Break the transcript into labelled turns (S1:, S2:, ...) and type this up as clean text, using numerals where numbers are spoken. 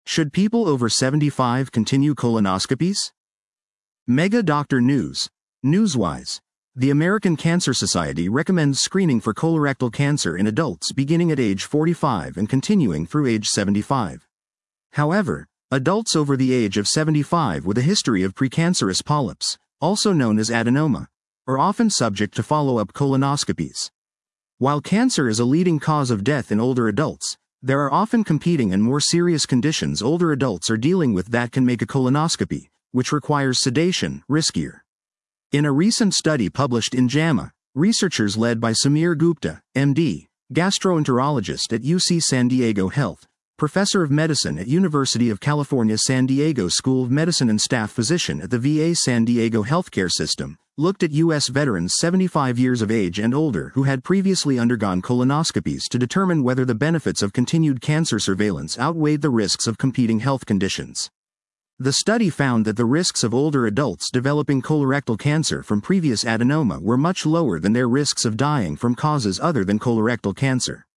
S1: Should people over 75 continue colonoscopies? Mega Doctor News. Newswise. The American Cancer Society recommends screening for colorectal cancer in adults beginning at age 45 and continuing through age 75. However, adults over the age of 75 with a history of precancerous polyps, also known as adenoma, are often subject to follow-up colonoscopies. While cancer is a leading cause of death in older adults, there are often competing and more serious conditions older adults are dealing with that can make a colonoscopy, which requires sedation, riskier. In a recent study published in JAMA, researchers led by Samir Gupta, MD, gastroenterologist at UC San Diego Health, professor of medicine at University of California San Diego School of Medicine and staff physician at the VA San Diego healthcare system, looked at U.S. veterans 75 years of age and older who had previously undergone colonoscopies to determine whether the benefits of continued cancer surveillance outweighed the risks of competing health conditions. The study found that the risks of older adults developing colorectal cancer from previous adenoma were much lower than their risks of dying from causes other than colorectal cancer.